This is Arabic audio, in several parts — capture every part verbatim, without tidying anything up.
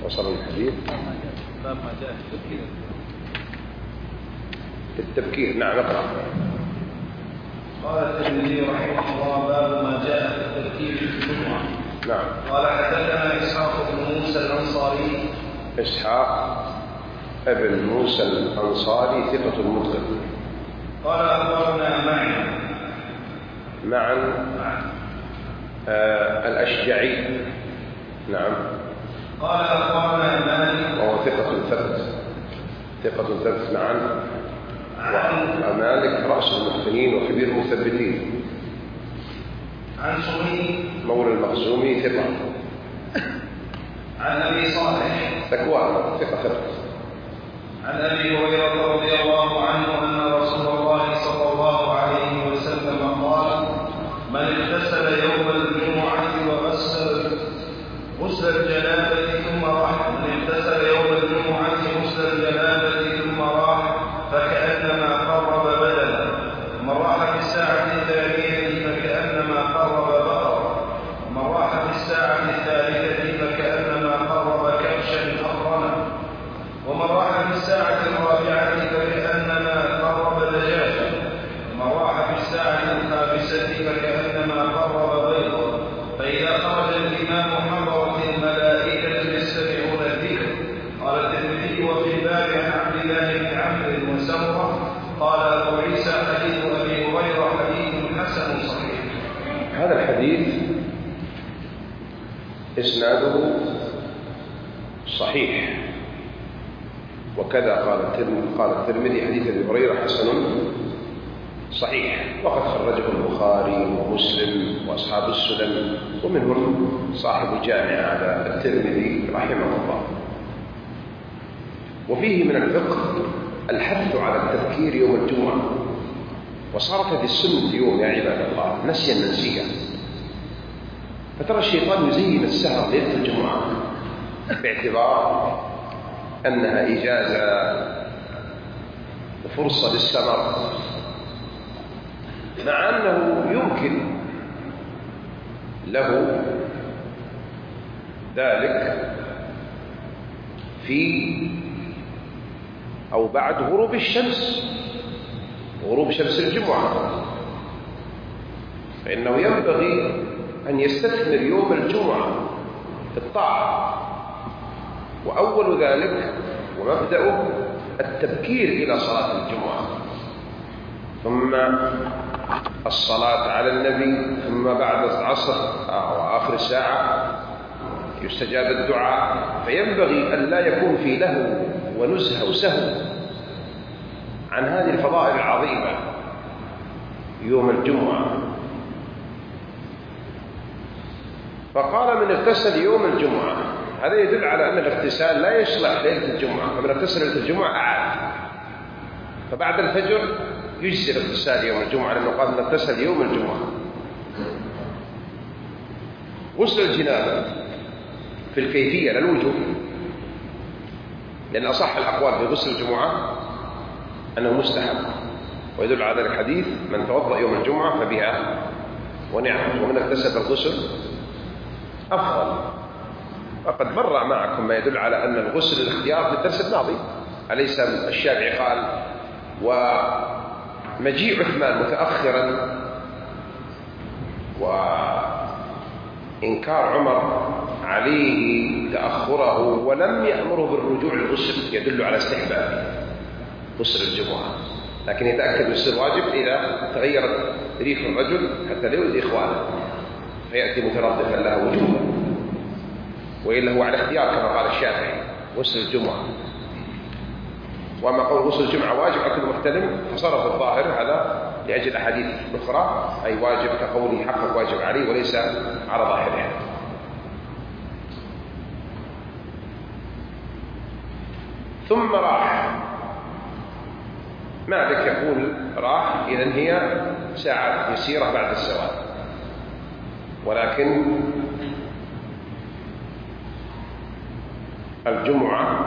وصل الحديث باب ما جاء في التبكير. في التبكير. نعم اقرأ. قال الترمذي رحمه الله باب ما جاء في التبكير في الجمعة. نعم. قال حدثنا إسحاق بن موسى الأنصاري. إسحاق ابن موسى الأنصاري ثقة متقن. قال أخبرنا معا معا آه الأشجعي. نعم. قال أخبرنا مالك وهو ثقة ثبت ثقة ثبت معا. ومالك رأس المحسنين وكبير المثبتين. عن سمي مولى المخزومي ثقة. عن أبي صالح ذكوان ثقة ثبت. عن أبي هريرة رضي الله عنه أن رسول الله صلى الله عليه وسلم قال: من اغتسل يوم الجمعة وغسل غسل الجنابة ثم راح من اغتسل يوم الجمعة غسل الجنابة ثم راح فكأنما قرب بدنا، ومن راح في الساعة الثانية فكأنما قرب بقرة، ومن راح في الساعة الثالثة فكأنما قرب كبشا أقرنا، ومن راح في الساعة الرابعة فكأنما قرب دجاجا، ومن راح في الساعة الخامسة فكأنما قرب بيضا. فإذا خرج الإمام حضرت الملائكة يستمعون الذكر. قال الترمذي وفي الباب عن عبد الله بن عمرو وسمرة. قال أبو عيسى حديث أبي هريرة حديث حسن صحيح. هذا الحديث إسناده صحيح، وكذا قال الترمذي قال الترمذي حديث أبي هريرة حسن صحيح، وقد خرجه البخاري ومسلم وأصحاب السنن ومنهم صاحب الجامع هذا الترمذي رحمه الله. وفيه من الفقه الحث على التبكير يوم الجمعة، وصارت هذه السنة اليوم يا عباد الله نسيا منسيا. فترى الشيطان يزين السهر ليلة الجمعة باعتبار أنها إجازة وفرصة للسمر، مع أنه يمكن له ذلك في أو بعد غروب الشمس، غروب شمس الجمعة، فإنه ينبغي أن يستثمر يوم الجمعة في الطاعة، وأول ذلك ومبدأه التبكير إلى صلاة الجمعة، ثم الصلاة على النبي، ثم بعد العصر أو آخر الساعة يستجاب الدعاء. فينبغي أن لا يكون في لهو ونزهة وسهو عن هذه الفضائل العظيمة يوم الجمعة. فقال من اغتسل يوم الجمعة، هذا يدل على أن الاغتسال لا يصلح ليلة الجمعة، فمن اغتسل ليلة الجمعة أعاد، فبعد الفجر يجزي الاغتسال يوم الجمعة، لأنه قال من اغتسل يوم الجمعة. غسل الجنابة في الكيفية لا الوجوب، لأن أصح الأقوال في غسل الجمعة أنه مستحب، ويدل على ذلك الحديث من توضأ يوم الجمعة فبها ونعم، ومن اغتسل بالغسل أفضل. وقد مر معكم ما يدل على أن الغسل الاختيار في الدرس الماضي، أليس الشافعي قال ومجيء عثمان متأخرا وإنكار عمر عليه تأخره ولم يأمره بالرجوع للغسل يدل على استحباب غسل الجمعة، لكن يتأكد بالغسل واجب إذا تغيرت ريح الرجل حتى لا يؤذي إخوانه فيأتي مترادفا لها وجوبا، وإلا هو على اختيار كما قال الشافعي غسل الجمعة. وأما قول غسل الجمعة واجب أكل محتلم فصرف الظاهر هذا لأجل أحاديث أخرى، أي واجب كقوله حقق واجب عليه وليس على ظاهرها. ثم راح، مالك يقول راح إذن هي ساعات يسيرة بعد الزوال، ولكن الجمعة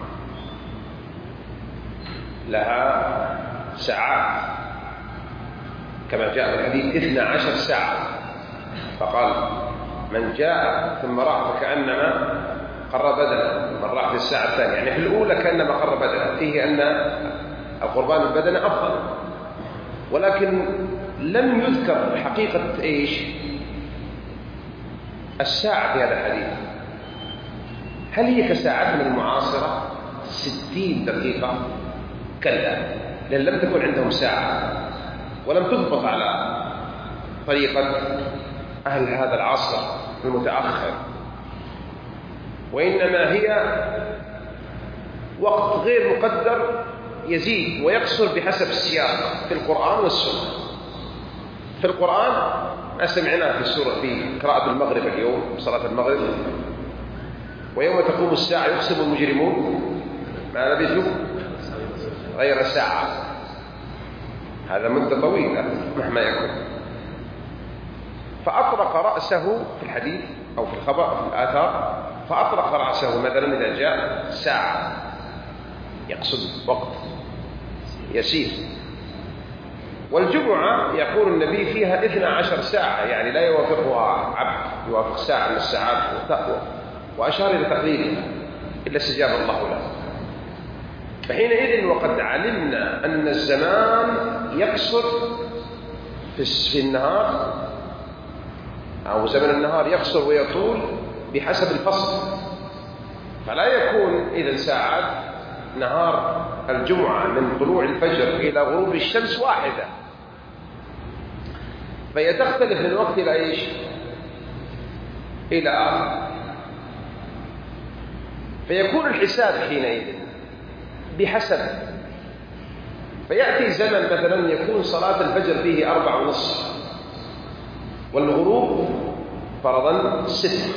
لها ساعات كما جاء في الحديث اثنا عشر ساعة، فقال من جاء ثم راح فكأنما قر بدنه، من راح في الساعة الثانية، يعني في الأولى كأنما قر بدنه، فيه أن القربان البدنة أفضل، ولكن لم يذكر حقيقة إيش الساعة في هذا الحديث. هل هي كساعتنا المعاصرة ستين دقيقة؟ كلا، لأن لم تكن عندهم ساعة ولم تضبط على طريقة أهل هذا العصر المتأخر، وإنما هي وقت غير مقدر يزيد ويقصر بحسب السياق في القرآن والسنة. في القرآن ما سمعناه في السورة في قراءة المغرب اليوم، صلاة المغرب، ويوم تقوم الساعة يقسم المجرمون ما لبثوا غير ساعة. هذا مدة طويلة مهما يكون. فأطرق رأسه في الحديث أو في الخبر أو في الآثار، فأطرق رأسه مثلا إذا جاء ساعة يقصد وقت يسير. والجمعة يقول النبي فيها اثنى عشر ساعة، يعني لا يوافقها عبد يوافق ساعة من الساعات وتقوى، وأشار إلى تقديرها إلا استجاب الله له. فحينئذ وقد علمنا أن الزمان يقصر في النهار، أو زمن النهار يقصر ويطول بحسب الفصل، فلا يكون إذا ساعات نهار الجمعة من طلوع الفجر إلى غروب الشمس واحدة، فهي تختلف من وقت إلى إيش؟ إلى آخر. فيكون الحساب حينئذ بحسب، فيأتي زمن مثلا يكون صلاة الفجر فيه أربع ونصف، والغروب فرضا ست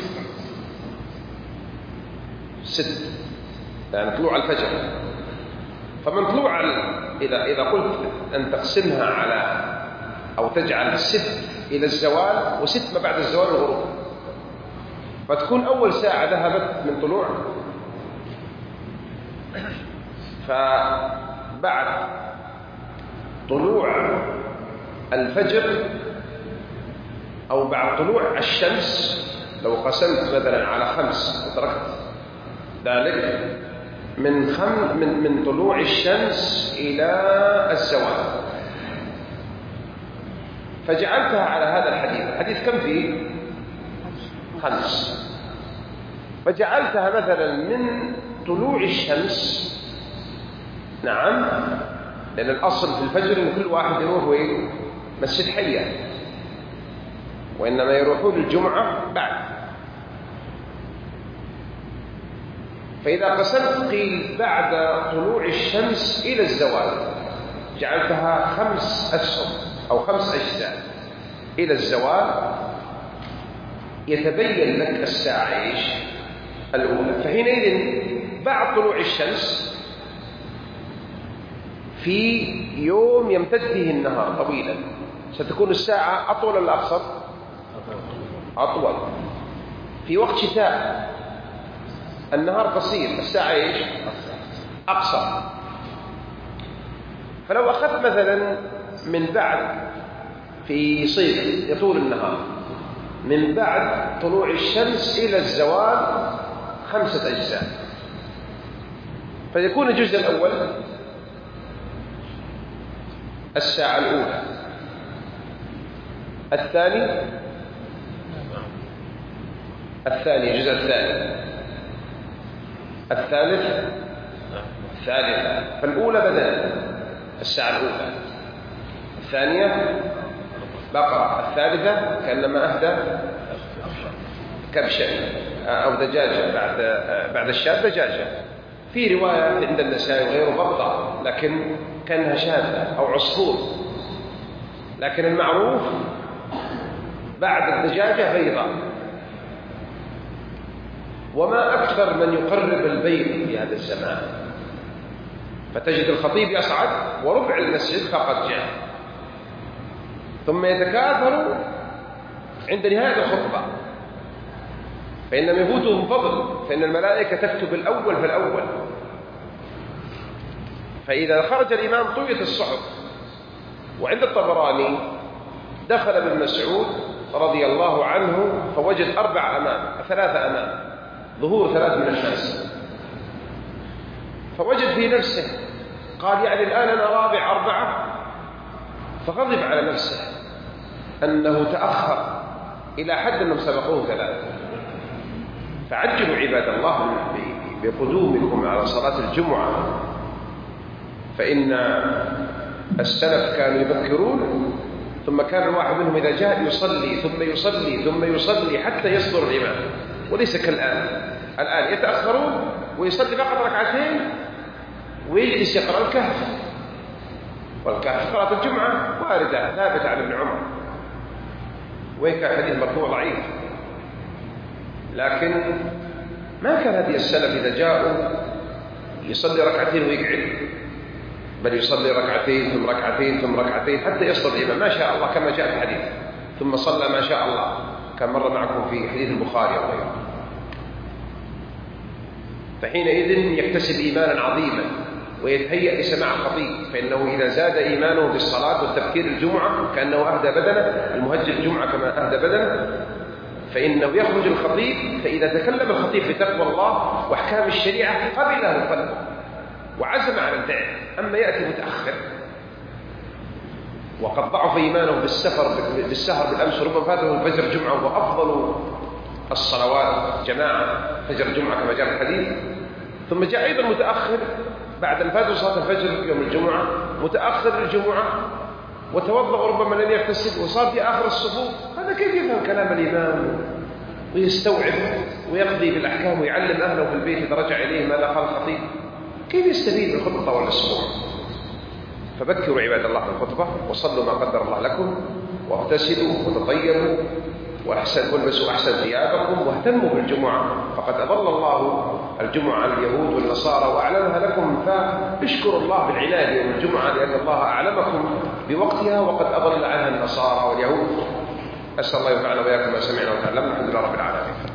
ست يعني طلوع الفجر. فمن طلوع إذا إذا قلت أن تقسمها على أو تجعل ست إلى الزوال وست ما بعد الزوال الغروب، فتكون أول ساعة ذهبت من طلوع، فبعد طلوع الفجر أو بعد طلوع الشمس لو قسمت مثلا على خمس وتركت ذلك من خم من من طلوع الشمس إلى الزوال، فجعلتها على هذا الحديث. الحديث كم فيه؟ خمس. فجعلتها مثلا من طلوع الشمس، نعم، لأن الأصل في الفجر أن كل واحد يروح وين؟ مسجد حية، وإنما يروحون الجمعة بعد. فإذا قسمت قيل بعد طلوع الشمس إلى الزوال، جعلتها خمس أسهم أو خمس أجزاء إلى الزوال، يتبين لك الساعة إيش؟ الأولى. فحينئذ بعد طلوع الشمس في يوم يمتد فيه النهار طويلا، ستكون الساعة أطول ولا أقصر؟ أطول. في وقت شتاء النهار قصير، الساعة إيش؟ أقصر. فلو أخذت مثلا من بعد في صيف يطول النهار من بعد طلوع الشمس إلى الزوال خمسة أجزاء، فيكون الجزء الأول الساعة الأولى، الثاني الثاني الجزء الثاني، الثالث الثالثة. فالأولى بدأ الساعة الأولى، الثانية بقرة، الثالثة كأنما أهدى كبشة أو دجاجة، بعد بعد الشاة دجاجة. في رواية عند النسائي وغيره بطة لكن كأنها شاذة، أو عصفور، لكن المعروف بعد الدجاجة بيضة. وما أكثر من يقرب البيض في هذا الزمان، فتجد الخطيب يصعد وربع المسجد فقط جاء، ثم يتكاثر عند نهاية الخطبة، فإنما يفوتهم فضل، فإن الملائكة تكتب الأول فالأول. فإذا خرج الإمام طويت الصحف. وعند الطبراني دخل ابن مسعود رضي الله عنه فوجد أربع أمام ثلاثة أمام، ظهور ثلاث من الناس، فوجد في نفسه قال يعني الآن أنا رابع أربعة، فغضب على نفسه أنه تأخر إلى حد أنهم سبقوه ثلاثة. فعجلوا عباد الله بقدومكم على صلاة الجمعة، فإن السلف كانوا يبكرون، ثم كان الواحد منهم إذا جاء يصلي ثم يصلي ثم يصلي حتى يصدر الإمام، وليس كالآن. الآن يتأخرون ويصلي فقط ركعتين ويجلس يقرأ الكهف، والكهف صلاة الجمعة واردة ثابتة عن ابن عمر، وإن كان حديث مرفوع ضعيف، لكن ما كان هدي السلف إذا جاءوا يصلي ركعتين ويقعد، بل يصلي ركعتين ثم ركعتين ثم ركعتين حتى يصدر الإمام ما شاء الله كما جاء في الحديث، ثم صلى ما شاء الله كان مر معكم في حديث البخاري وغيره. فحينئذ يكتسب إيمانا عظيما ويتهيأ لسماع الخطيب، فإنه إذا زاد إيمانه بالصلاة والتفكير الجمعة كأنه أهدى بدنه، المهجر الجمعة كما أهدى بدنه، فإنه يخرج الخطيب، فإذا تكلم الخطيب بتقوى الله وأحكام الشريعة قبله قلبه وعزم على الفعل. أما يأتي متأخر وقد ضعف إيمانه بالسفر بالسهر بالأمس، ربما فاته فجر جمعة وأفضل الصلوات جماعة فجر جمعة كما جاء في الحديث، ثم جاء أيضا متأخر بعد الفجر صلاة الفجر يوم الجمعة، متأخر الجمعة وتوضأ ربما لم يغتسل وصار في آخر الصفوف، هذا كيف يفهم كلام الإمام ويستوعب ويقضي بالأحكام ويعلم أهله في البيت إذا رجع إليه ماذا قال الخطيب؟ كيف يستفيد من الخطبة طوال الأسبوع؟ فبكروا عباد الله بالخطبة، وصلوا ما قدر الله لكم، واغتسلوا وتطيبوا وأحسن والبسوا أحسن ثيابكم، واهتموا بالجمعة، فقد أضل الله الجمعة عن اليهود والنصارى وأعلمها لكم، فاشكروا الله بالعناية يوم الجمعة لأن الله أعلمكم بوقتها وقد أضل عنها النصارى واليهود. أسأل الله ينفعنا وإياكم ما سمعنا وتعلمنا. الحمد لله رب العالمين.